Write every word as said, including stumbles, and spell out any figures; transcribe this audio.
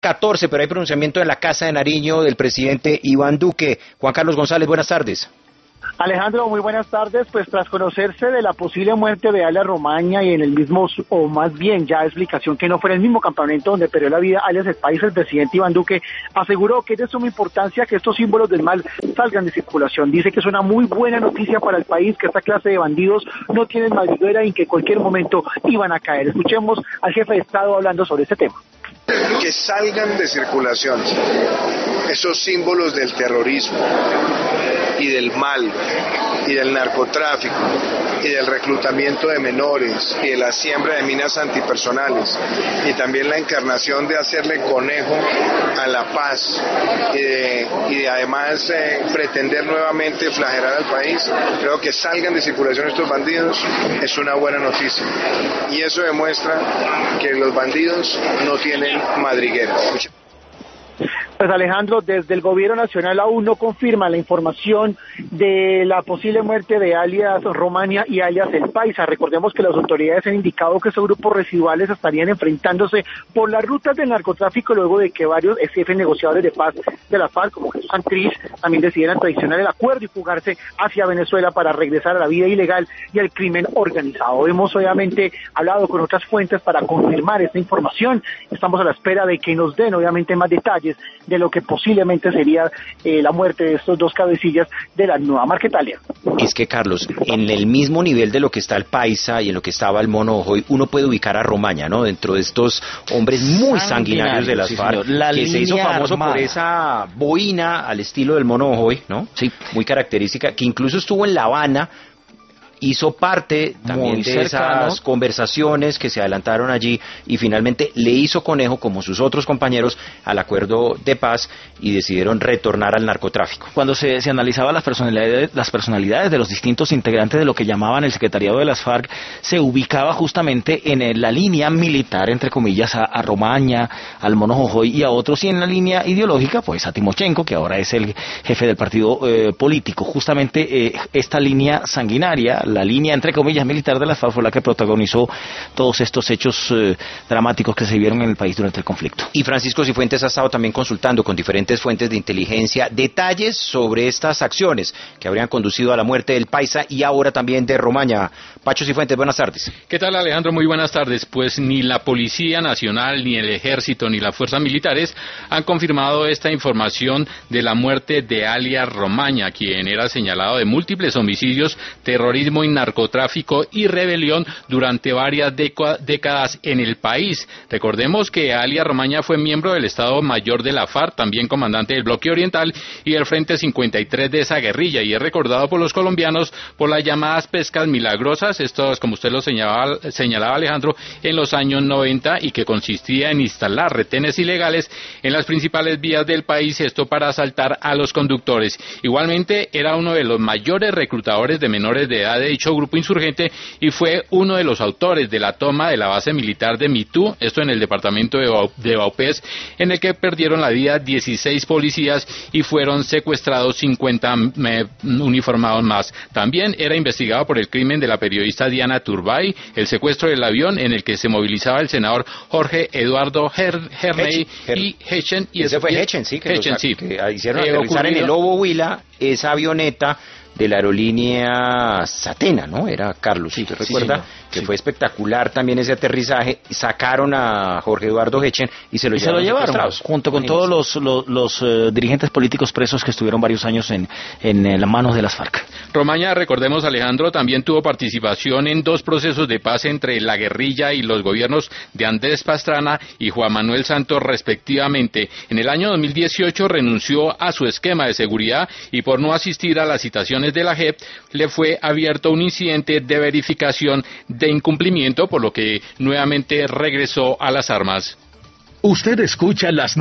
catorce, pero hay pronunciamiento en la Casa de Nariño del presidente Iván Duque. Juan Carlos González, buenas tardes. Alejandro, muy buenas tardes. Pues tras conocerse de la posible muerte de alias Romaña y en el mismo, o más bien ya explicación que no fue en el mismo campamento donde perdió la vida alias El País, el presidente Iván Duque aseguró que es de suma importancia que estos símbolos del mal salgan de circulación. Dice que es una muy buena noticia para el país, que esta clase de bandidos no tienen madriguera y que en cualquier momento iban a caer. Escuchemos al jefe de Estado hablando sobre este tema. Que salgan de circulación esos símbolos del terrorismo y del mal y del narcotráfico y del reclutamiento de menores y de la siembra de minas antipersonales y también la encarnación de hacerle conejo a la paz y de, y de además eh, pretender nuevamente flagelar al país. Creo que salgan de circulación estos bandidos es una buena noticia y eso demuestra que los bandidos no tienen madrigueras. Pues Alejandro, desde el gobierno nacional aún no confirma la información de la posible muerte de alias Romaña y alias El Paisa. Recordemos que las autoridades han indicado que esos grupos residuales estarían enfrentándose por las rutas del narcotráfico luego de que varios jefes negociadores de paz de la FARC, como Jesús Santrich, también decidieran traicionar el acuerdo y fugarse hacia Venezuela para regresar a la vida ilegal y al crimen organizado. Hemos obviamente hablado con otras fuentes para confirmar esta información. Estamos a la espera de que nos den obviamente más detalles de lo que posiblemente sería eh, la muerte de estos dos cabecillas de la nueva Marquetalia. Es que, Carlos, en el mismo nivel de lo que está el Paisa y en lo que estaba el Mono Ojoy, uno puede ubicar a Romaña, ¿no? Dentro de estos hombres muy sanguinarios de las sí, FARC, la que se hizo famoso armada. por esa boina al estilo del Mono Ojoy, ¿no? Sí. Muy característica, que incluso estuvo en La Habana, hizo parte también Muy de cercano. esas conversaciones que se adelantaron allí y finalmente le hizo conejo, como sus otros compañeros, al acuerdo de paz y decidieron retornar al narcotráfico. Cuando se, se analizaba las personalidades, las personalidades de los distintos integrantes de lo que llamaban el secretariado de las FARC, se ubicaba justamente en el- la línea militar, entre comillas, a, a Romaña, al Mono Ojoy y a otros, y en la línea ideológica, pues a Timochenko, que ahora es el jefe del partido eh, político. Justamente eh, esta línea sanguinaria, la línea, entre comillas, militar de la FARC fue la que protagonizó todos estos hechos eh, dramáticos que se vivieron en el país durante el conflicto. Y Francisco Cifuentes ha estado también consultando con diferentes fuentes de inteligencia detalles sobre estas acciones que habrían conducido a la muerte del Paisa y ahora también de Romaña. Pacho Cifuentes, buenas tardes. ¿Qué tal, Alejandro? Muy buenas tardes. Pues ni la Policía Nacional, ni el Ejército, ni las fuerzas militares han confirmado esta información de la muerte de alias Romaña, quien era señalado de múltiples homicidios, terrorismo y narcotráfico y rebelión durante varias deca- décadas en el país. Recordemos que alias Romaña fue miembro del Estado Mayor de la FARC, también comandante del Bloque Oriental y del Frente cincuenta y tres de esa guerrilla, y es recordado por los colombianos por las llamadas pescas milagrosas, estos, como usted lo señalaba, señalaba Alejandro, en los años noventa, y que consistía en instalar retenes ilegales en las principales vías del país, esto para asaltar a los conductores. Igualmente era uno de los mayores reclutadores de menores de edad de dicho grupo insurgente y fue uno de los autores de la toma de la base militar de Mitú, esto en el departamento de, Bau- de Vaupés, en el que perdieron la vida dieciséis policías y fueron secuestrados cincuenta eh, uniformados más. También era investigado por el crimen de la periodista Diana Turbay, el secuestro del avión en el que se movilizaba el senador Jorge Eduardo Her- Herney Her- y Hechen. Y Ese eso- fue y- Hechen, sí, que, Hechen, los- sí. que hicieron Eh, aterrizar en ocurrido- el Lobo Huila esa avioneta de la aerolínea Satena, ¿no? Era Carlos, Sí, ¿usted sí, recuerda? señor. Que Sí. fue espectacular también ese aterrizaje, sacaron a Jorge Eduardo Hechen y se lo Y se lo llevaron llevaron, secuestrados. junto con Imagínense. todos los, los, los eh, dirigentes políticos presos que estuvieron varios años en, en, eh, las manos de las FARC. Romaña, recordemos, Alejandro, también tuvo participación en dos procesos de paz entre la guerrilla y los gobiernos de Andrés Pastrana y Juan Manuel Santos, respectivamente. En el año dos mil dieciocho renunció a su esquema de seguridad y por no asistir a las citaciones de la J E P le fue abierto un incidente de verificación de incumplimiento, por lo que nuevamente regresó a las armas. Usted escucha las